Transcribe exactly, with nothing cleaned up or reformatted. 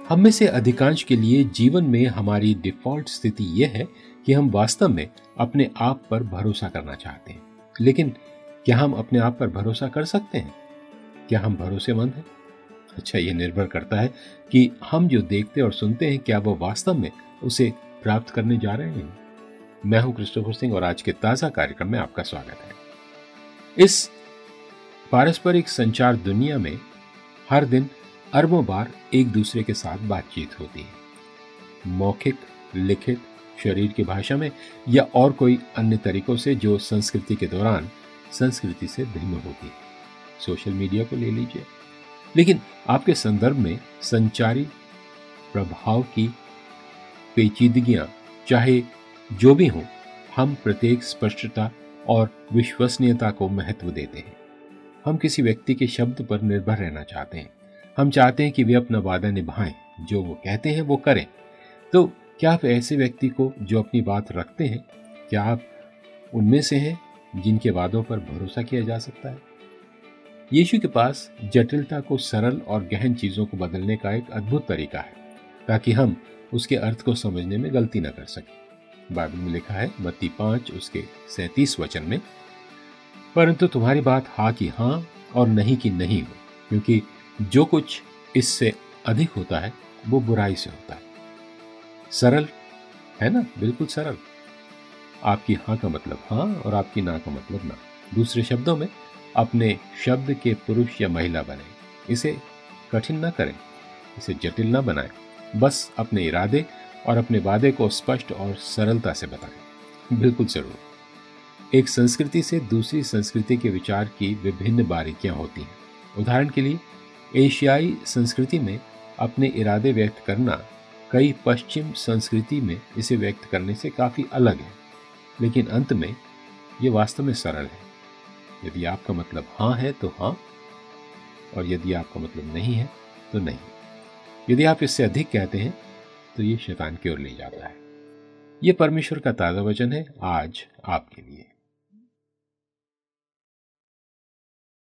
हम में से अधिकांश के लिए जीवन में हमारी डिफॉल्ट स्थिति यह है कि हम वास्तव में अपने आप पर भरोसा करना चाहते हैं, लेकिन क्या हम अपने आप पर भरोसा कर सकते हैं? क्या हम भरोसेमंद हैं? अच्छा, यह निर्भर करता है कि हम जो देखते और सुनते हैं क्या वो वास्तव में उसे प्राप्त करने जा रहे हैं। मैं हूं क्रिस्टोफर सिंह और आज के ताजा कार्यक्रम में आपका स्वागत है। इस पारस्परिक संचार दुनिया में हर दिन अरबों बार एक दूसरे के साथ बातचीत होती है, मौखिक, लिखित, शरीर की भाषा में या और कोई अन्य तरीकों से जो संस्कृति के दौरान संस्कृति से भिन्न होती है। सोशल मीडिया को ले लीजिए, लेकिन आपके संदर्भ में संचारी प्रभाव की पेचीदगियां चाहे जो भी हों, हम प्रत्येक स्पष्टता और विश्वसनीयता को महत्व देते हैं। हम किसी व्यक्ति के शब्द पर निर्भर रहना चाहते हैं। हम चाहते हैं कि वे अपना वादा निभाएं, जो वो कहते हैं वो करें। तो क्या आप ऐसे व्यक्ति को जो अपनी बात रखते हैं, क्या आप उनमें से हैं जिनके वादों पर भरोसा किया जा सकता है? यीशु के पास जटिलता को सरल और गहन चीजों को बदलने का एक अद्भुत तरीका है, ताकि हम उसके अर्थ को समझने में गलती न कर सकें। बाइबल में लिखा है मत्ती पांच उसके सैंतीस वचन में, परंतु तुम्हारी बात हाँ की हाँ और नहीं की नहीं हो, क्योंकि जो कुछ इससे अधिक होता है वो बुराई से होता है। सरल है ना, बिल्कुल सरल। आपकी हाँ का मतलब हाँ और आपकी ना का मतलब ना। दूसरे शब्दों में, अपने शब्द के पुरुष या महिला बने। इसे कठिन न करें, इसे जटिल न बनाएं। बस अपने इरादे और अपने वादे को स्पष्ट और सरलता से बताएं। बिल्कुल जरूर। एक संस्कृति से दूसरी संस्कृति के विचार की विभिन्न बारीकियां होती हैं। उदाहरण के लिए, एशियाई संस्कृति में अपने इरादे व्यक्त करना कई पश्चिम संस्कृति में इसे व्यक्त करने से काफी अलग है, लेकिन अंत में ये वास्तव में सरल है। यदि आपका मतलब हाँ है तो हाँ, और यदि आपका मतलब नहीं है तो नहीं। यदि आप इससे अधिक कहते हैं तो ये शैतान की ओर ले जाता है। ये परमेश्वर का ताजा वचन है आज आपके लिए।